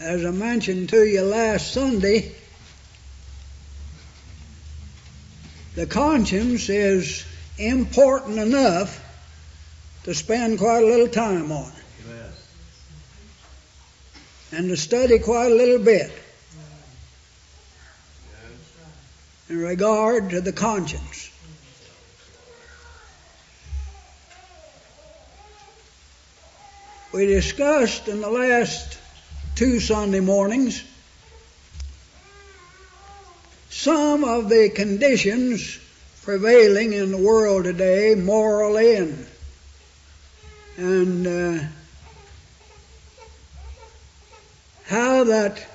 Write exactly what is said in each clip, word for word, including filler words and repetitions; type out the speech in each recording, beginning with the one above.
As I mentioned to you last Sunday, the conscience is important enough to spend quite a little time on it. Amen. And to study quite a little bit in regard to the conscience. We discussed in the last two Sunday mornings some of the conditions prevailing in the world today morally and and uh, how that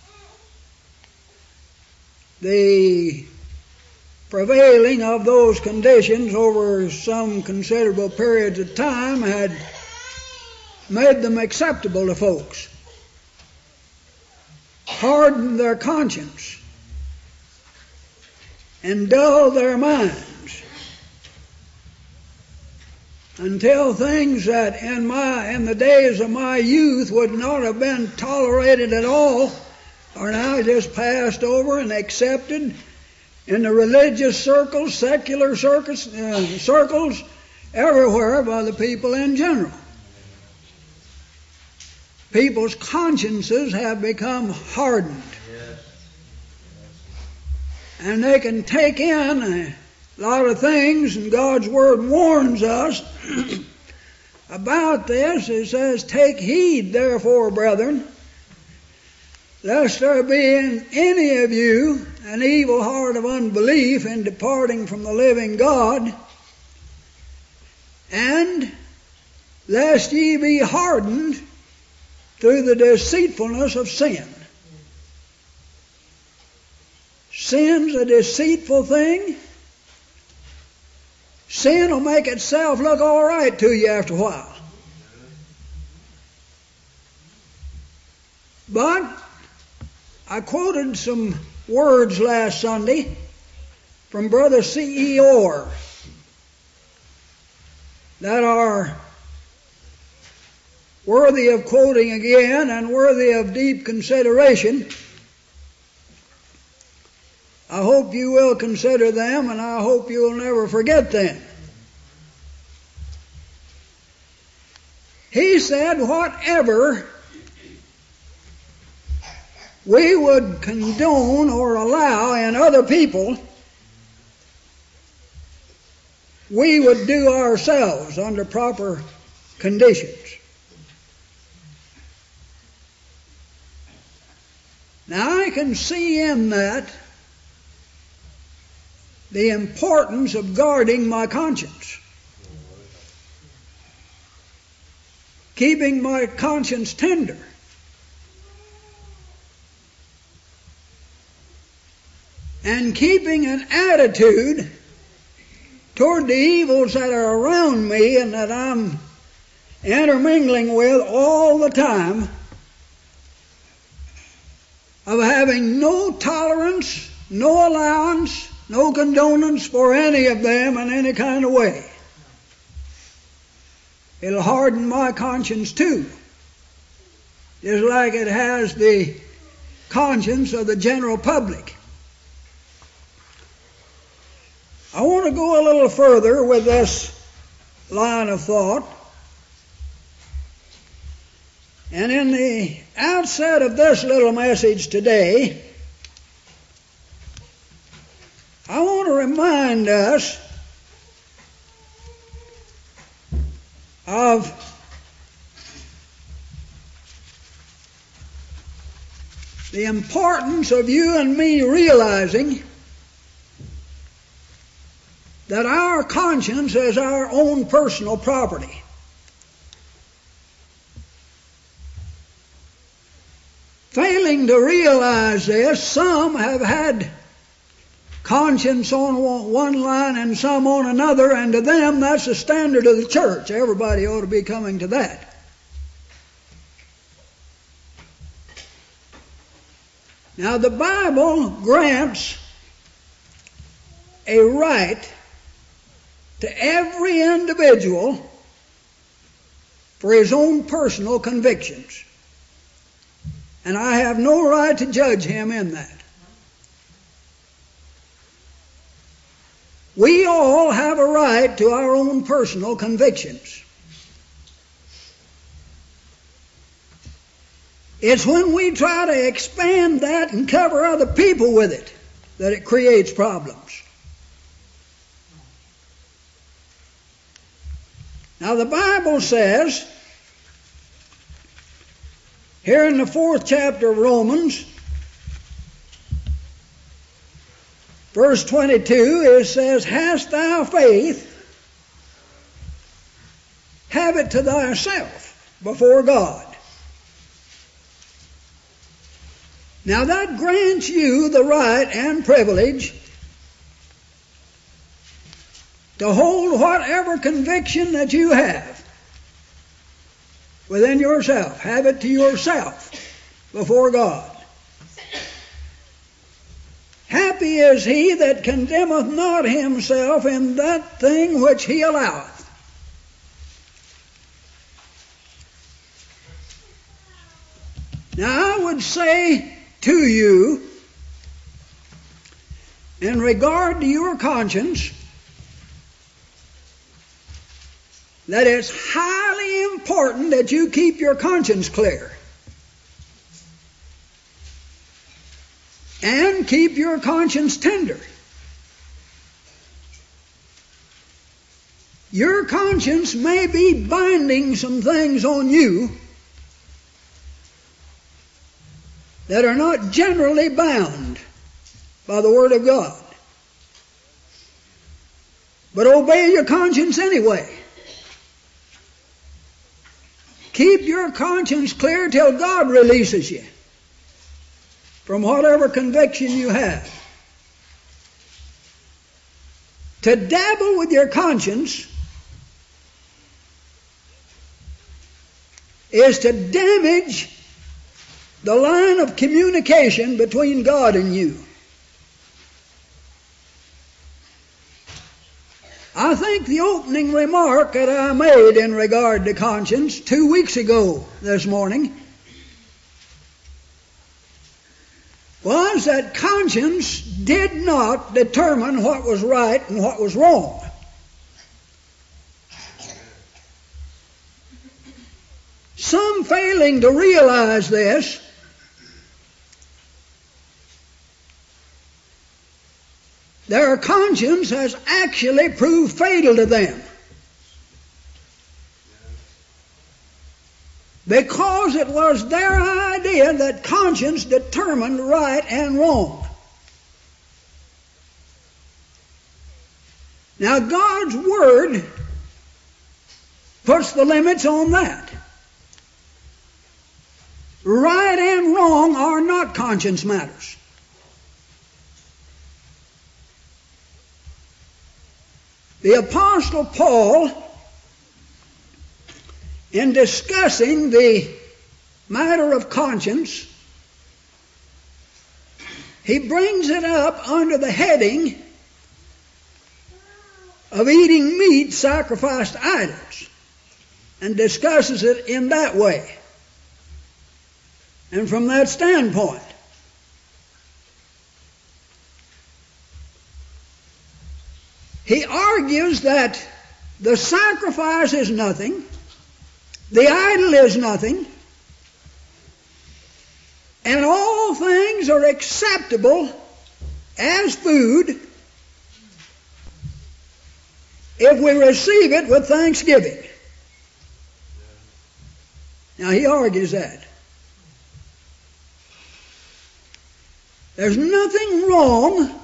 the prevailing of those conditions over some considerable periods of time had made them acceptable to folks, hardened their conscience, and dulled their minds until things that in my in the days of my youth would not have been tolerated at all are now just passed over and accepted in the religious circles, secular circles, uh, circles everywhere by the people in general. People's consciences have become hardened. Yes. And they can take in a lot of things, and God's Word warns us about this. It says, "Take heed, therefore, brethren, lest there be in any of you an evil heart of unbelief in departing from the living God, and lest ye be hardened through the deceitfulness of sin." Sin's a deceitful thing. Sin will make itself look all right to you after a while. But I quoted some words last Sunday from Brother C E Orr that are worthy of quoting again and worthy of deep consideration. I hope you will consider them, and I hope you will never forget them. He said, whatever we would condone or allow in other people, we would do ourselves under proper conditions. Now I can see in that the importance of guarding my conscience, keeping my conscience tender, and keeping an attitude toward the evils that are around me and that I'm intermingling with all the time, of having no tolerance, no allowance, no condonance for any of them in any kind of way. It'll harden my conscience too, just like it has the conscience of the general public. I want to go a little further with this line of thought. And in the outset of this little message today, I want to remind us of the importance of you and me realizing that our conscience is our own personal property. Failing to realize this, some have had conscience on one line and some on another, and to them that's the standard of the church. Everybody ought to be coming to that. Now the Bible grants a right to every individual for his own personal convictions. And I have no right to judge him in that. We all have a right to our own personal convictions. It's when we try to expand that and cover other people with it that it creates problems. Now the Bible says, here in the fourth chapter of Romans, verse twenty-two, it says, hast thou faith? Have it to thyself before God. Now that grants you the right and privilege to hold whatever conviction that you have within yourself. Have it to yourself before God. Happy is he that condemneth not himself in that thing which he alloweth. Now I would say to you, in regard to your conscience, that it's highly important that you keep your conscience clear. And keep your conscience tender. Your conscience may be binding some things on you that are not generally bound by the Word of God. But obey your conscience anyway. Keep your conscience clear till God releases you from whatever conviction you have. To dabble with your conscience is to damage the line of communication between God and you. I think the opening remark that I made in regard to conscience two weeks ago this morning was that conscience did not determine what was right and what was wrong. Some failing to realize this their conscience has actually proved fatal to them. Because it was their idea that conscience determined right and wrong. Now God's Word puts the limits on that. Right and wrong are not conscience matters. The Apostle Paul, in discussing the matter of conscience, he brings it up under the heading of eating meat sacrificed to idols, and discusses it in that way. And from that standpoint, he argues that the sacrifice is nothing, the idol is nothing, and all things are acceptable as food if we receive it with thanksgiving. Now he argues that. There's nothing wrong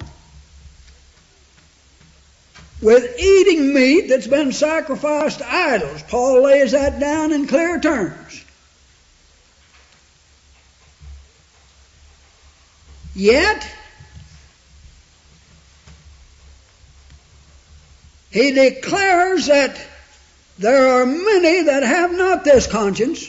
with eating meat that's been sacrificed to idols. Paul lays that down in clear terms. Yet, he declares that there are many that have not this conscience,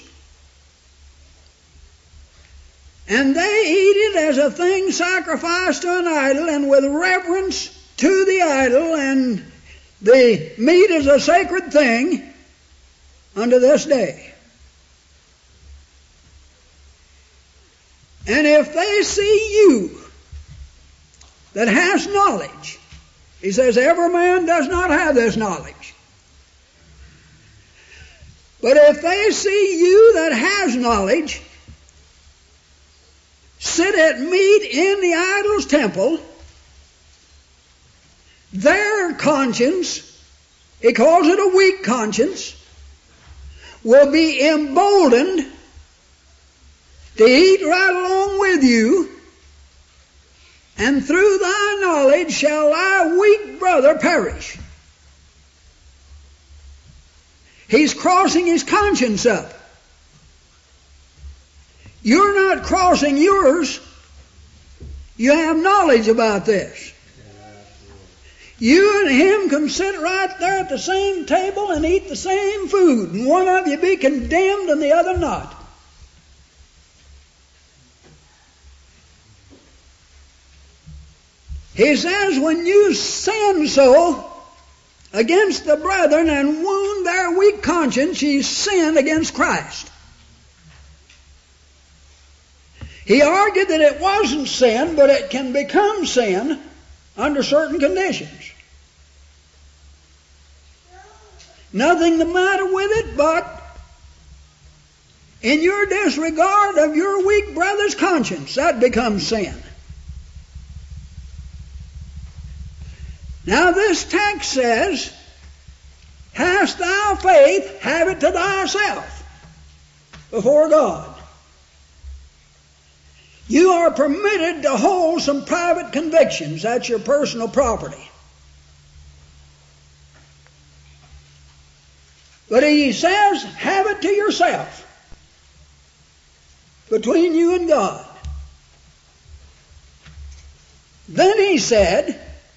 and they eat it as a thing sacrificed to an idol and with reverence to the idol, and the meat is a sacred thing unto this day. And if they see you that has knowledge, he says, every man does not have this knowledge. But if they see you that has knowledge sit at meat in the idol's temple, their conscience, he calls it a weak conscience, will be emboldened to eat right along with you, and through thy knowledge shall thy weak brother perish. He's crossing his conscience up. You're not crossing yours. You have knowledge about this. You and him can sit right there at the same table and eat the same food, and one of you be condemned and the other not. He says, when you sin so against the brethren and wound their weak conscience, ye sin against Christ. He argued that it wasn't sin, but it can become sin under certain conditions. Nothing the matter with it, but in your disregard of your weak brother's conscience, that becomes sin. Now this text says, hast thou faith, have it to thyself before God. You are permitted to hold some private convictions. That's your personal property. But he says, have it to yourself, between you and God. Then he said,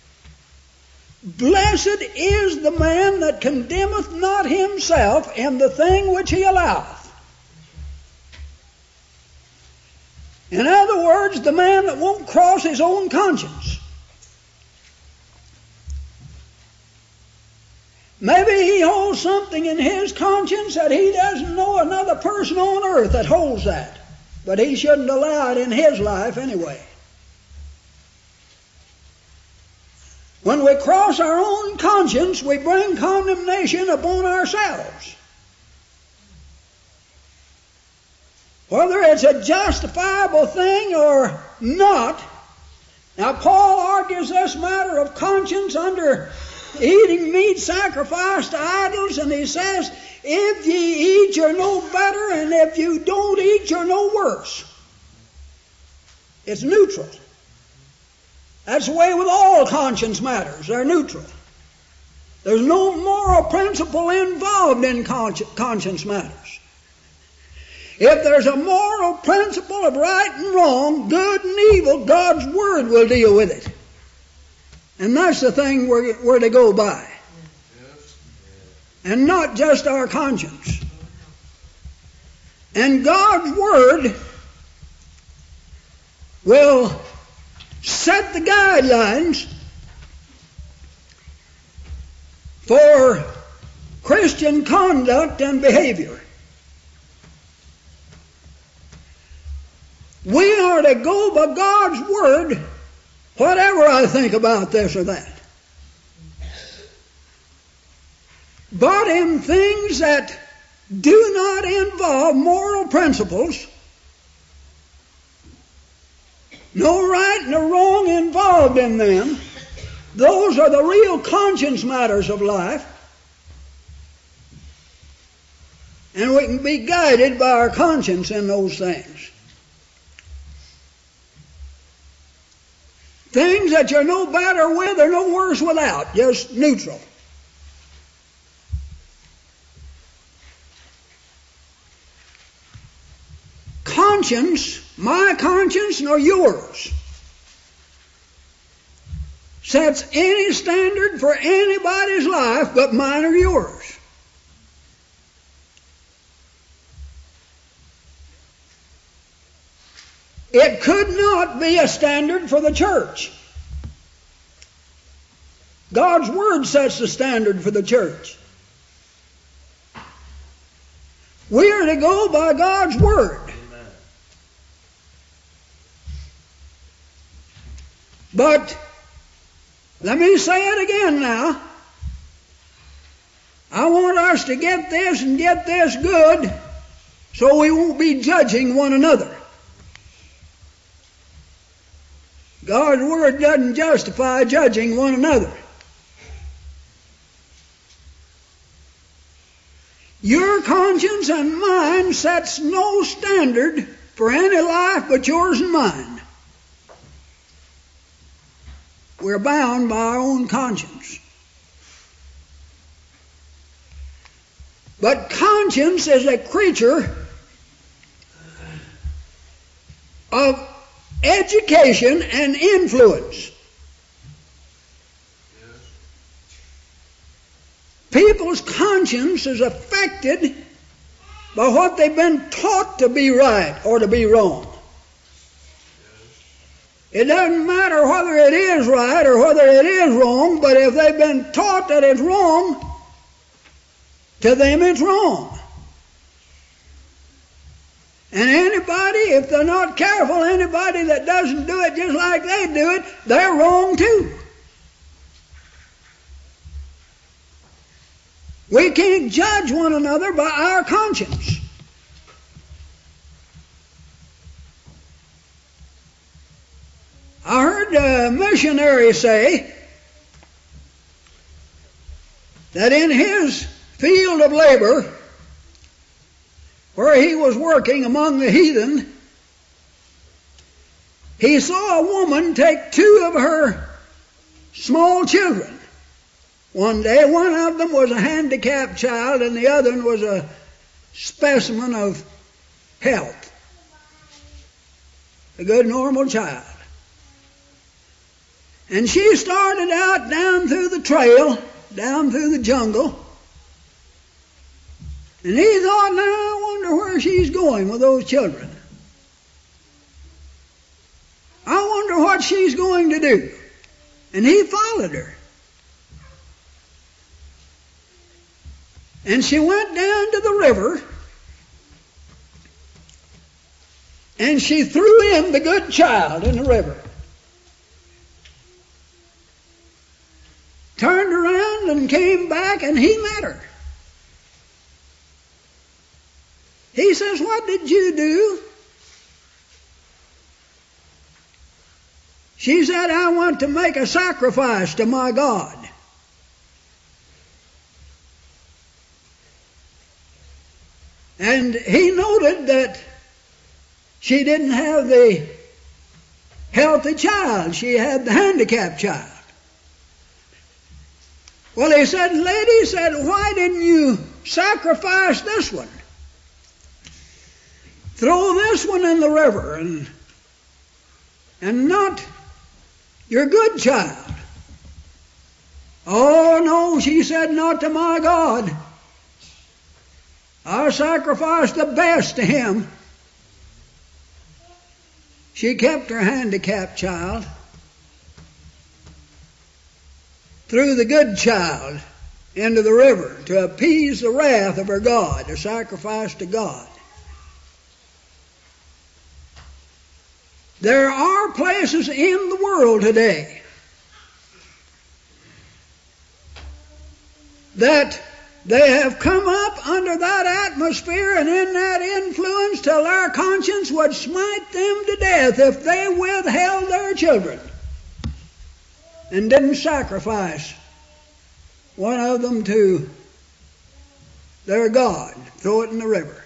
blessed is the man that condemneth not himself in the thing which he alloweth. In other words, the man that won't cross his own conscience. Maybe he holds something in his conscience that he doesn't know another person on earth that holds that. But he shouldn't allow it in his life anyway. When we cross our own conscience, we bring condemnation upon ourselves. Whether it's a justifiable thing or not. Now, Paul argues this matter of conscience under eating meat sacrificed to idols, and he says, if ye eat, you're no better, and if you don't eat, you're no worse. It's neutral. That's the way with all conscience matters. They're neutral. There's no moral principle involved in conscience matters. If there's a moral principle of right and wrong, good and evil, God's Word will deal with it. And that's the thing we're, we're to go by. And not just our conscience. And God's Word will set the guidelines for Christian conduct and behavior. We are to go by God's Word, whatever I think about this or that. But in things that do not involve moral principles, no right and no wrong involved in them, those are the real conscience matters of life. And we can be guided by our conscience in those things. Things that you're no better with or no worse without, just neutral. Conscience, my conscience nor yours, sets any standard for anybody's life but mine or yours. It could not be a standard for the church. God's Word sets the standard for the church. We are to go by God's Word. Amen. But let me say it again now. I want us to get this and get this good so we won't be judging one another. God's Word doesn't justify judging one another. Your conscience and mine sets no standard for any life but yours and mine. We're bound by our own conscience. But conscience is a creature of education and influence. People's conscience is affected by what they've been taught to be right or to be wrong. It doesn't matter whether it is right or whether it is wrong, but if they've been taught that it's wrong, to them it's wrong. And anybody, if they're not careful, anybody that doesn't do it just like they do it, they're wrong too. We can't judge one another by our conscience. I heard a missionary say that in his field of labor, where he was working among the heathen, he saw a woman take two of her small children. One day, one of them was a handicapped child and the other was a specimen of health. A good normal child. And she started out down through the trail, down through the jungle. And he thought, now I wonder where she's going with those children. I wonder what she's going to do. And he followed her. And she went down to the river, and she threw in the good child in the river. Turned around and came back, and he met her. He says, what did you do? She said, I want to make a sacrifice to my God. And he noted that she didn't have the healthy child. She had the handicapped child. Well, he said, lady, he said, why didn't you sacrifice this one? Throw this one in the river and, and not your good child. Oh, no, she said, not to my God. I sacrificed the best to him. She kept her handicapped child, threw the good child into the river to appease the wrath of her God, a sacrifice to God. There are places in the world today that they have come up under that atmosphere and in that influence till their conscience would smite them to death if they withheld their children and didn't sacrifice one of them to their God, throw it in the river.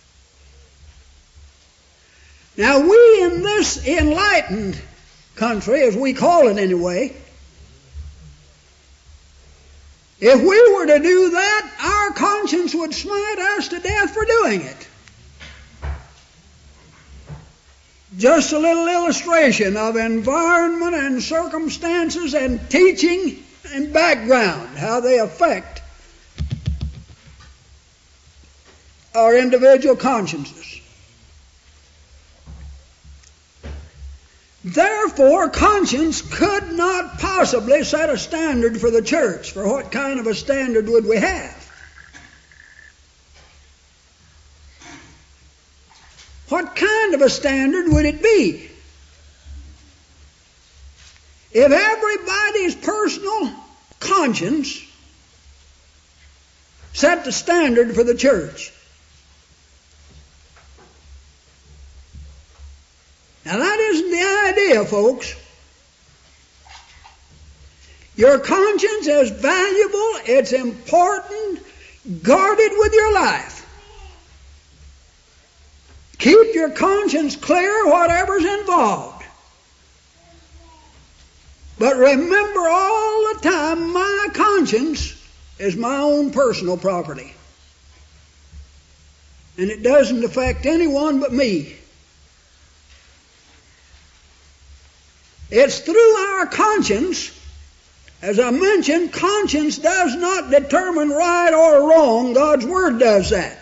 Now we in this enlightened country, as we call it anyway, if we were to do that, our conscience would smite us to death for doing it. Just a little illustration of environment and circumstances and teaching and background, how they affect our individual consciences. Therefore, conscience could not possibly set a standard for the church. For what kind of a standard would we have? What kind of a standard would it be? If everybody's personal conscience set the standard for the church. Now that isn't the idea, folks. Your conscience is valuable, it's important, guard it with your life. Keep your conscience clear, whatever's involved. But remember all the time, my conscience is my own personal property. And it doesn't affect anyone but me. It's through our conscience, as I mentioned, conscience does not determine right or wrong. God's Word does that.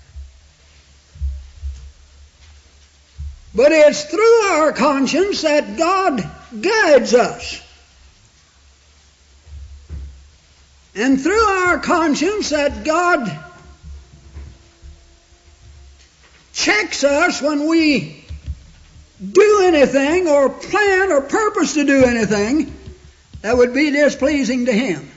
But it's through our conscience that God guides us. And through our conscience that God checks us when we do anything or plan or purpose to do anything that would be displeasing to Him.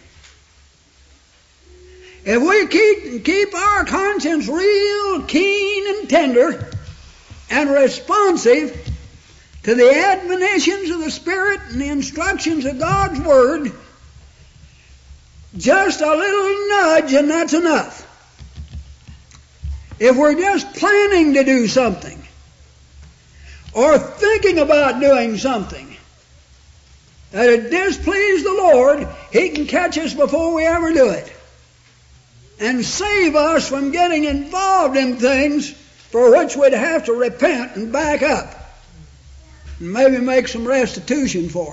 If we keep, keep our conscience real keen and tender and responsive to the admonitions of the Spirit and the instructions of God's Word, just a little nudge and that's enough. If we're just planning to do something or thinking about doing something that would displease the Lord, He can catch us before we ever do it and save us from getting involved in things for which we'd have to repent and back up and maybe make some restitution for.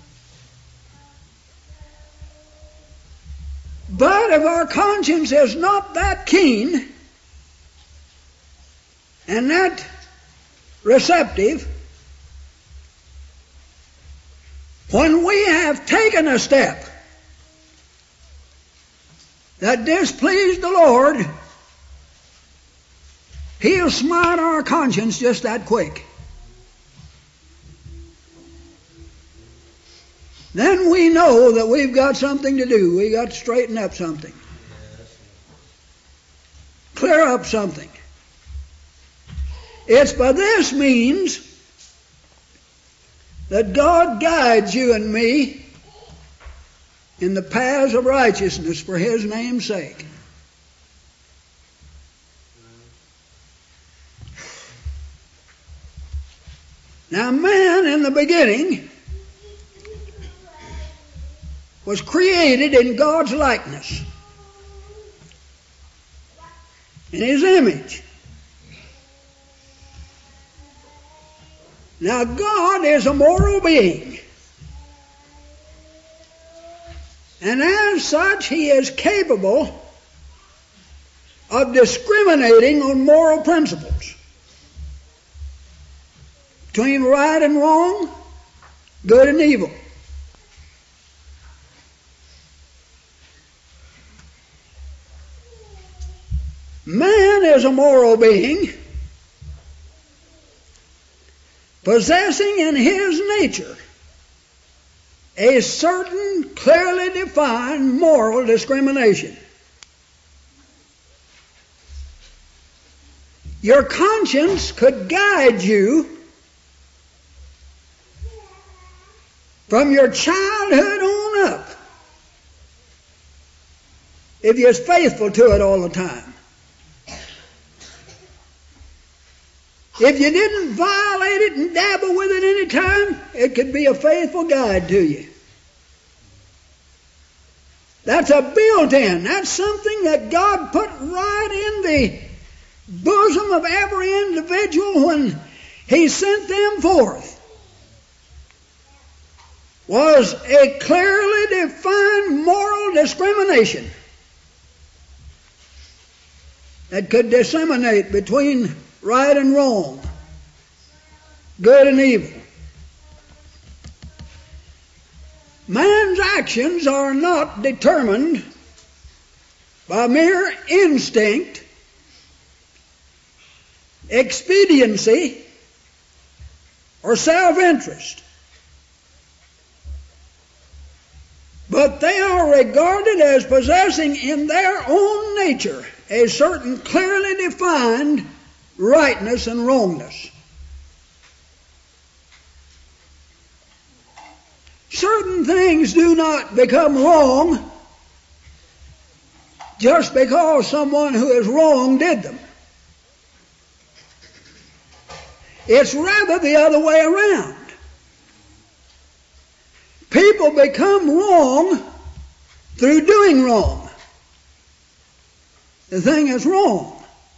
But if our conscience is not that keen and that receptive, when we have taken a step that displeased the Lord, He'll smite our conscience just that quick. Then we know that we've got something to do. We've got to straighten up something. Clear up something. It's by this means that God guides you and me in the paths of righteousness for His name's sake. Now, man in the beginning was created in God's likeness, in His image. Now, God is a moral being, and as such, He is capable of discriminating on moral principles between right and wrong, good and evil. Man is a moral being, possessing in his nature a certain clearly defined moral discrimination. Your conscience could guide you from your childhood on up if you're faithful to it all the time. If you didn't violate it and dabble with it any time, it could be a faithful guide to you. That's a built-in. That's something that God put right in the bosom of every individual when He sent them forth. Was a clearly defined moral discrimination that could disseminate between right and wrong, good and evil. Man's actions are not determined by mere instinct, expediency, or self-interest. but they are regarded as possessing in their own nature a certain clearly defined rightness and wrongness. Certain things do not become wrong just because someone who is wrong did them. It's rather the other way around. People become wrong through doing wrong. The thing is wrong.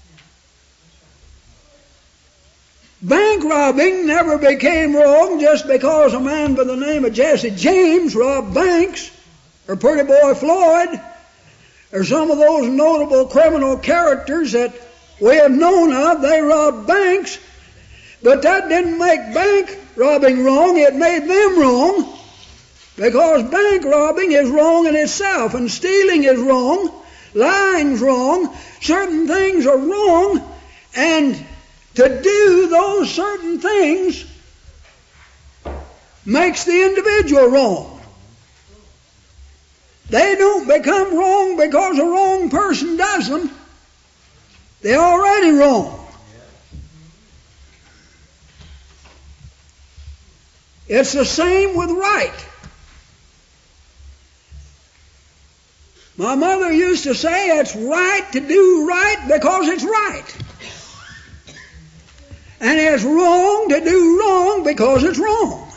Bank robbing never became wrong just because a man by the name of Jesse James robbed banks, or Pretty Boy Floyd, or some of those notable criminal characters that we have known of. They robbed banks, but that didn't make bank robbing wrong. It made them wrong, because bank robbing is wrong in itself, and stealing is wrong, lying's wrong, certain things are wrong, and to do those certain things makes the individual wrong. They don't become wrong because a wrong person does them. They're already wrong. It's the same with right. My mother used to say it's right to do right because it's right. And it's wrong to do wrong because it's wrong.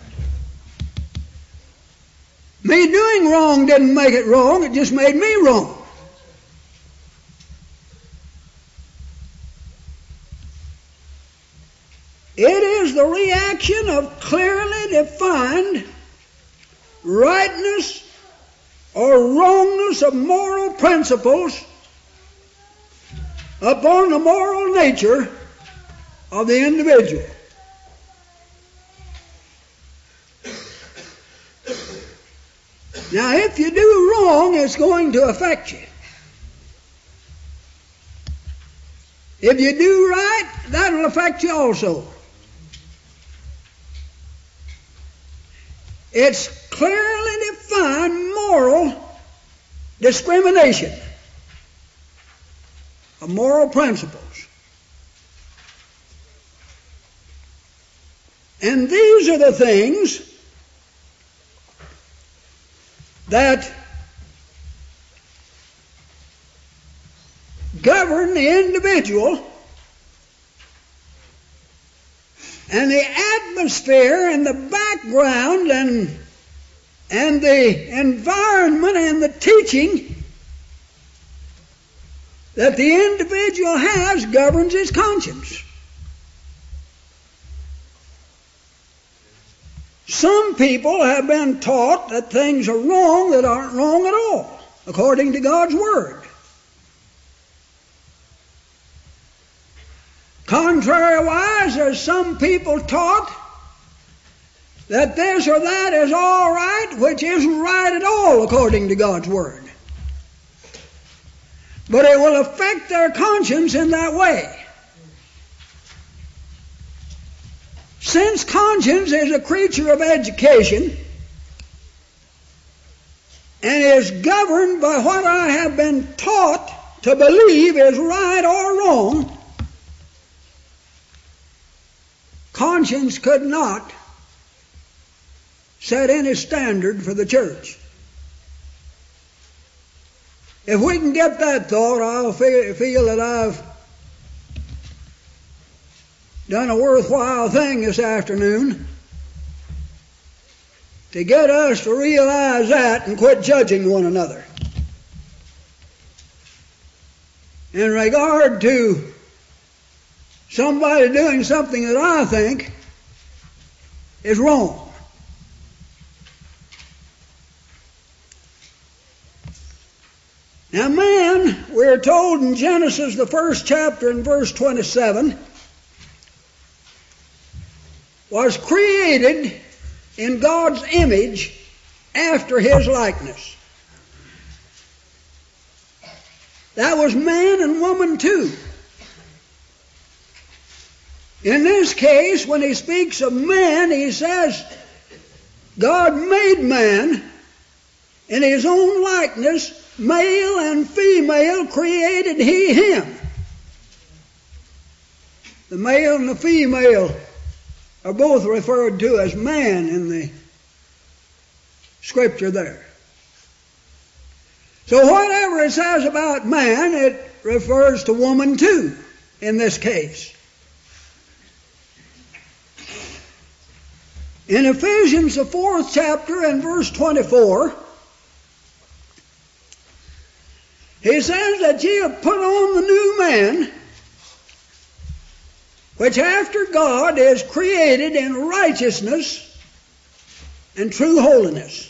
Me doing wrong didn't make it wrong, it just made me wrong. It is the reaction of clearly defined rightness or wrongness of moral principles upon the moral nature of the individual. Now, if you do wrong, it's going to affect you. If you do right, that'll affect you also. It's clearly defined moral discrimination of moral principles. And these are the things that govern the individual, and the atmosphere and the background and, and the environment and the teaching that the individual has governs his conscience. Some people have been taught that things are wrong that aren't wrong at all, according to God's Word. Contrariwise, there's some people taught that this or that is all right, which isn't right at all, according to God's Word. But it will affect their conscience in that way. Since conscience is a creature of education and is governed by what I have been taught to believe is right or wrong, conscience could not set any standard for the church. If we can get that thought, I'll feel that I've done a worthwhile thing this afternoon to get us to realize that and quit judging one another. In regard to somebody doing something that I think is wrong. Now, man, we're told in Genesis, the first chapter, in verse twenty-seven, was created in God's image after His likeness. That was man and woman too. In this case, when he speaks of man, he says, God made man In his own likeness, male and female created he him. The male and the female are both referred to as man in the scripture there. So whatever it says about man, it refers to woman too, in this case. In Ephesians, the fourth chapter and verse twenty-four, he says that ye have put on the new man, which after God is created in righteousness and true holiness.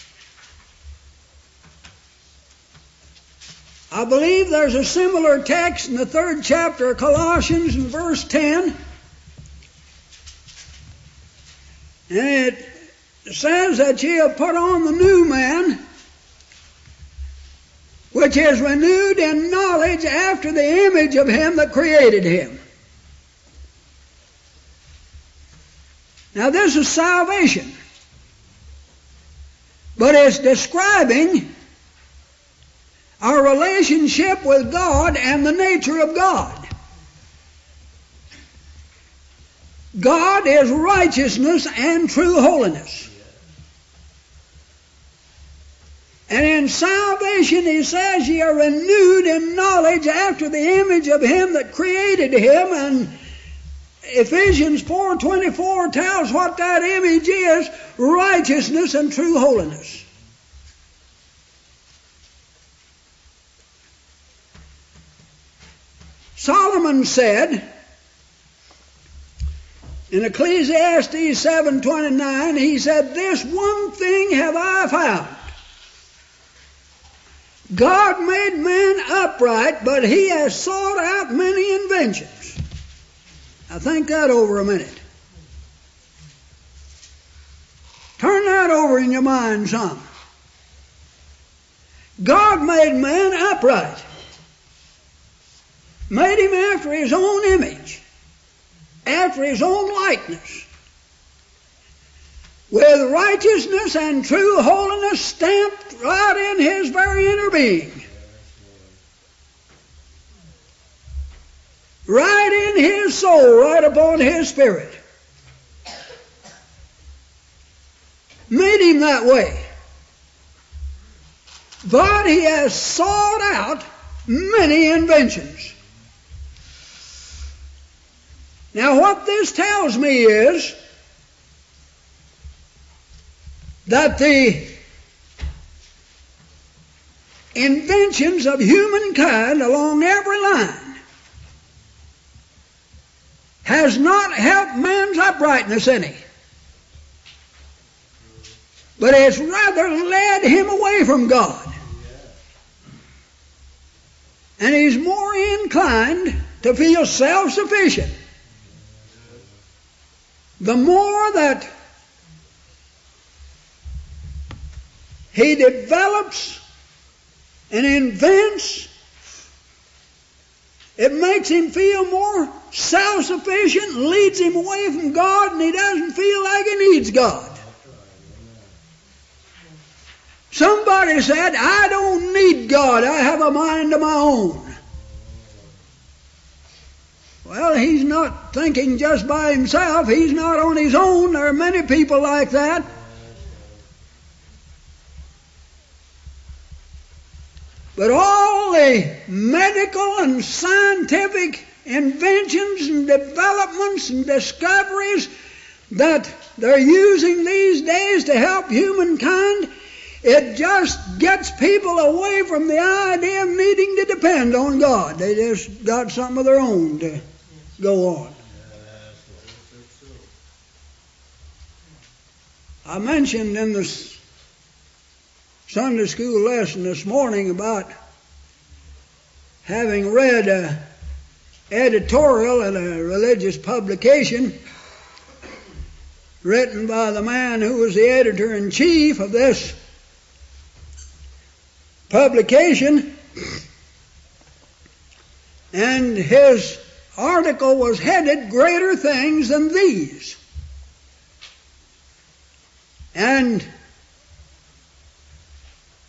I believe there's a similar text in the third chapter of Colossians in verse ten. And it says that ye have put on the new man, which is renewed in knowledge after the image of him that created him. Now this is salvation, but it's describing our relationship with God and the nature of God. God is righteousness and true holiness. And in salvation he says ye are renewed in knowledge after the image of him that created him. And Ephesians four twenty-four tells what that image is: righteousness and true holiness. Solomon said in Ecclesiastes seven twenty-nine, he said, this one thing have I found. God made man upright, but he has sought out many inventions. Now think that over a minute. Turn that over in your mind some. God made man upright. Made him after his own image, after his own likeness, with righteousness and true holiness stamped right in his very inner being. Right in his soul, right upon his spirit. Made him that way. But he has sought out many inventions. Now what this tells me is that the inventions of humankind along every line has not helped man's uprightness any, but has rather led him away from God. And he's more inclined to feel self-sufficient. The more that he develops and invents, it makes him feel more self-sufficient, leads him away from God, and he doesn't feel like he needs God. Somebody said, I don't need God, I have a mind of my own. Well, he's not thinking just by himself. He's not on his own. There are many people like that. But all the medical and scientific inventions and developments and discoveries that they're using these days to help humankind, it just gets people away from the idea of needing to depend on God. They just got something of their own to go on. I mentioned in the Sunday school lesson this morning about having read an editorial in a religious publication written by the man who was the editor-in-chief of this publication, and his article was headed Greater Things Than These. And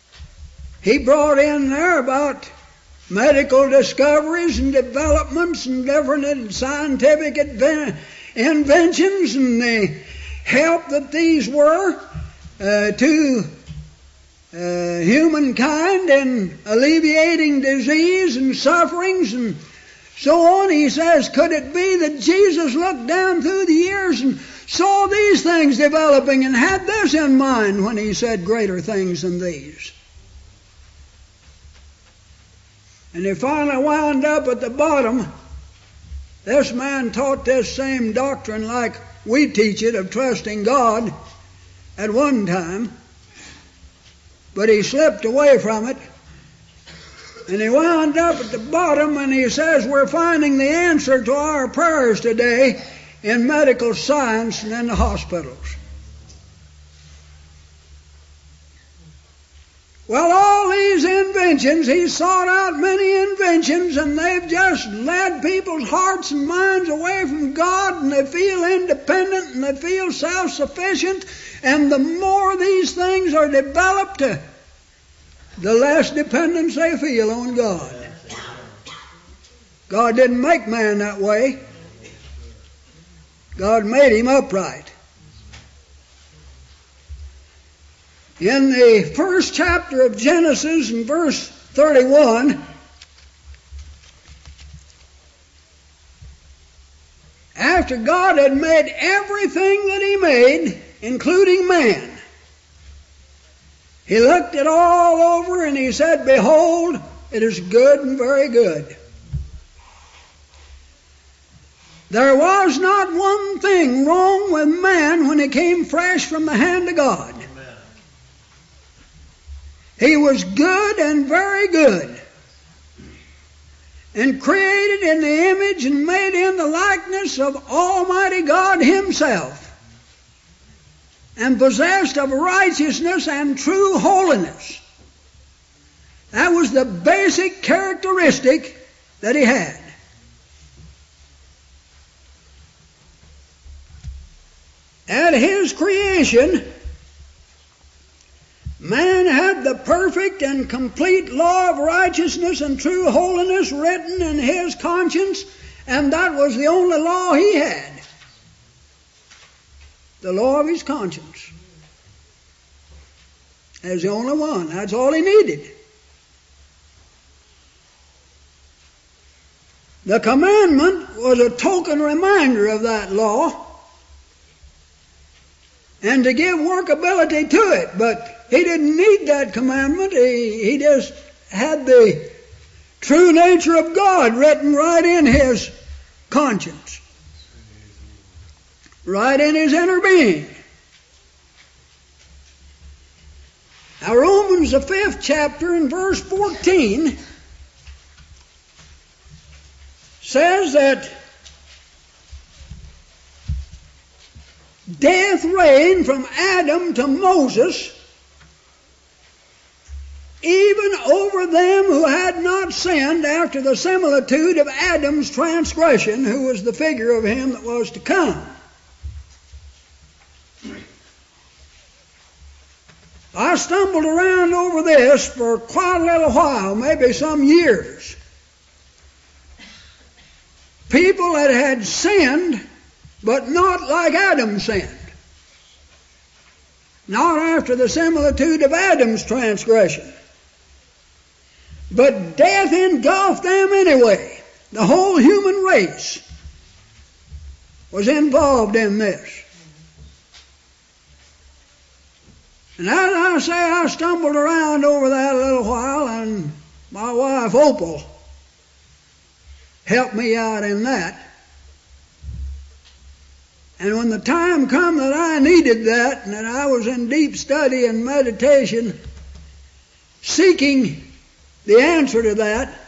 he brought in there about medical discoveries and developments and different scientific inventions and the help that these were uh, to uh, humankind in alleviating disease and sufferings and so on. He says, could it be that Jesus looked down through the years and saw these things developing and had this in mind when he said greater things than these? And he finally wound up at the bottom. This man taught this same doctrine like we teach it of trusting God at one time, but he slipped away from it. And he wound up at the bottom and he says, we're finding the answer to our prayers today in medical science and in the hospitals. Well, all these inventions, he sought out many inventions, and they've just led people's hearts and minds away from God, and they feel independent and they feel self-sufficient, and the more these things are developed, the less dependence they feel on God. God didn't make man that way. God made him upright. In the first chapter of Genesis, in verse thirty-one, after God had made everything that he made, including man, he looked it all over and he said, behold, it is good and very good. There was not one thing wrong with man when he came fresh from the hand of God. He was good and very good, and created in the image and made in the likeness of Almighty God himself, and possessed of righteousness and true holiness. That was the basic characteristic that he had. At his creation, man had the perfect and complete law of righteousness and true holiness written in his conscience, and that was the only law he had. The law of his conscience. That's the only one. That's all he needed. The commandment was a token reminder of that law and to give workability to it, but he didn't need that commandment. He, he just had the true nature of God written right in his conscience, right in his inner being. Now, Romans, the fifth chapter, in verse fourteen, says that death reigned from Adam to Moses, even over them who had not sinned, after the similitude of Adam's transgression, who was the figure of him that was to come. I stumbled around over this for quite a little while, maybe some years. People that had sinned, but not like Adam sinned. Not after the similitude of Adam's transgression. But death engulfed them anyway. The whole human race was involved in this. And as I say, I stumbled around over that a little while, and my wife Opal helped me out in that. And when the time come that I needed that, and that I was in deep study and meditation, seeking the answer to that,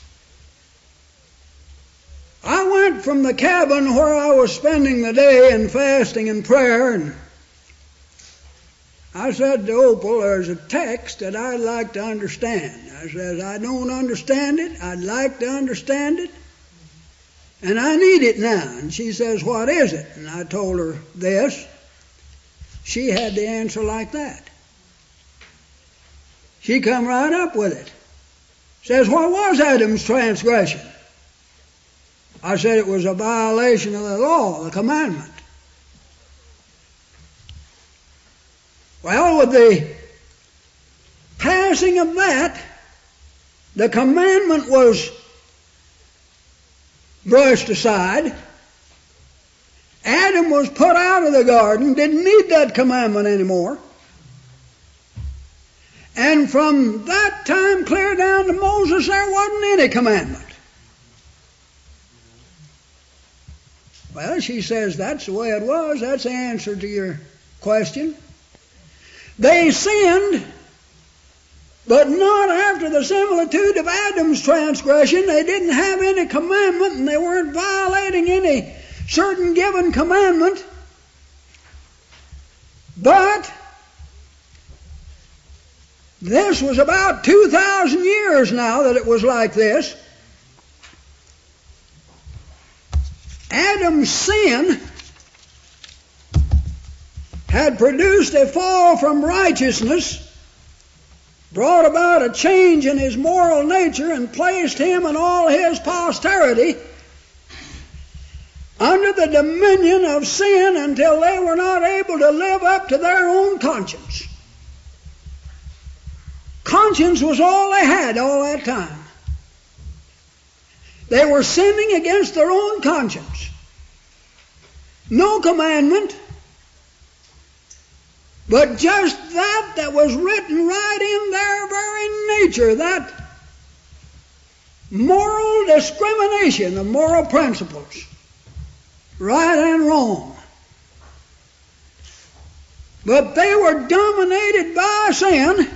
I went from the cabin where I was spending the day in fasting and prayer, and I said to Opal, there's a text that I'd like to understand. I said, I don't understand it. I'd like to understand it. And I need it now. And she says, what is it? And I told her this. She had the answer like that. She come right up with it. Says, what was Adam's transgression? I said it was a violation of the law, the commandment. Well, with the passing of that, the commandment was brushed aside. Adam was put out of the garden, didn't need that commandment anymore. And from that time clear down to Moses, there wasn't any commandment. Well, she says that's the way it was. That's the answer to your question. They sinned, but not after the similitude of Adam's transgression. They didn't have any commandment, and they weren't violating any certain given commandment. But this was about two thousand years now that it was like this. Adam's sin had produced a fall from righteousness, brought about a change in his moral nature, and placed him and all his posterity under the dominion of sin until they were not able to live up to their own conscience. Conscience was all they had all that time. They were sinning against their own conscience. No commandment, but just that that was written right in their very nature, that moral discrimination of moral principles, right and wrong. But they were dominated by sin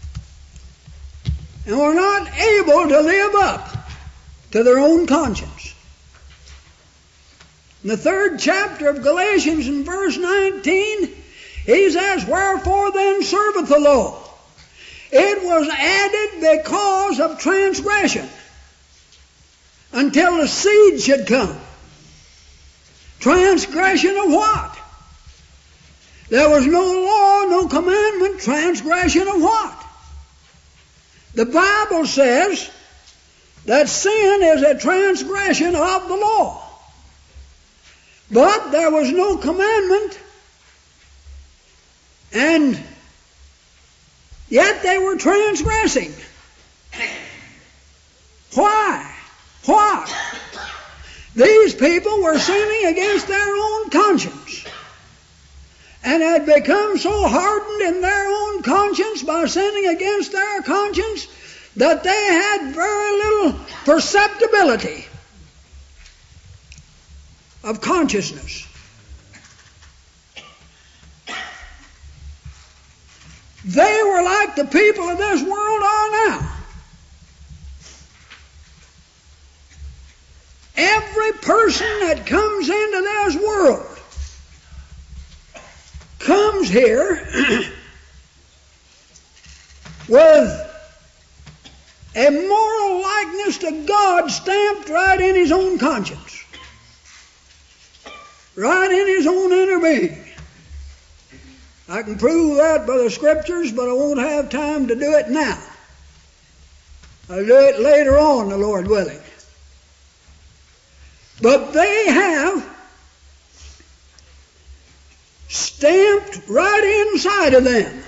and were not able to live up to their own conscience. In the third chapter of Galatians in verse nineteen, he says, wherefore then serveth the law? It was added because of transgression, until the seed should come. Transgression of what? There was no law, no commandment. Transgression of what? The Bible says that sin is a transgression of the law. But there was no commandment, and yet they were transgressing. Why? What? These people were sinning against their own conscience, and had become so hardened in their own conscience by sinning against their conscience that they had very little perceptibility of consciousness. They were like the people of this world are now. Every person that comes into this world comes here with a moral likeness to God stamped right in his own conscience, right in his own inner being. I can prove that by the Scriptures, but I won't have time to do it now. I'll do it later on, the Lord willing. But they have stamped right inside of them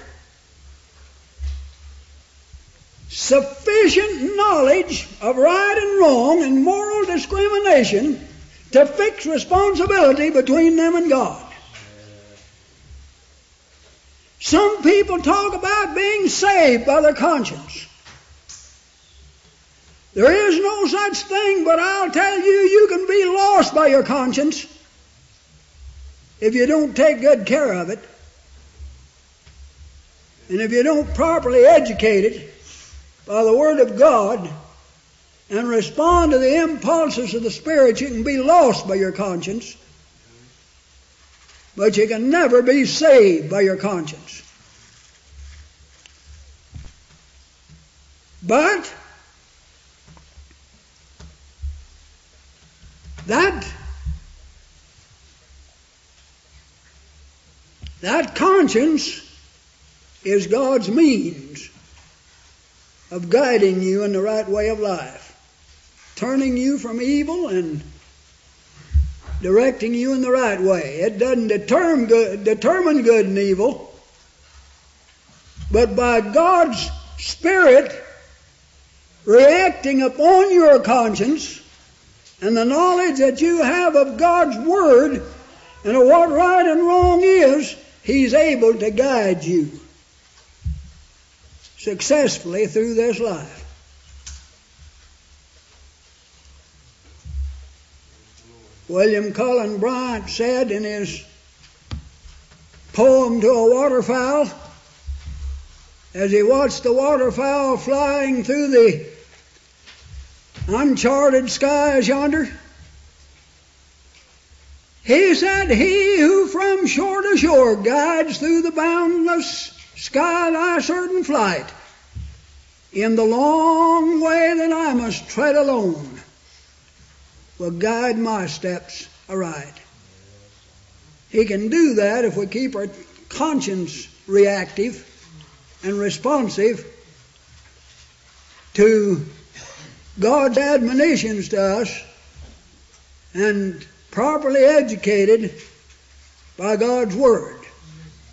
sufficient knowledge of right and wrong and moral discrimination to fix responsibility between them and God. Some people talk about being saved by their conscience. There is no such thing, but I'll tell you, you can be lost by your conscience if you don't take good care of it, and if you don't properly educate it by the Word of God and respond to the impulses of the Spirit. You can be lost by your conscience, but you can never be saved by your conscience. But that that conscience is God's means of guiding you in the right way of life, turning you from evil and directing you in the right way. It doesn't determine good, determine good and evil, but by God's Spirit reacting upon your conscience and the knowledge that you have of God's Word and of what right and wrong is, He's able to guide you successfully through this life. William Cullen Bryant said in his poem to a waterfowl, as he watched the waterfowl flying through the uncharted skies yonder, he said, "He who from shore to shore guides through the boundless sky thy certain flight, in the long way that I must tread alone, will guide my steps aright." He can do that if we keep our conscience reactive and responsive to God's admonitions to us and properly educated by God's Word.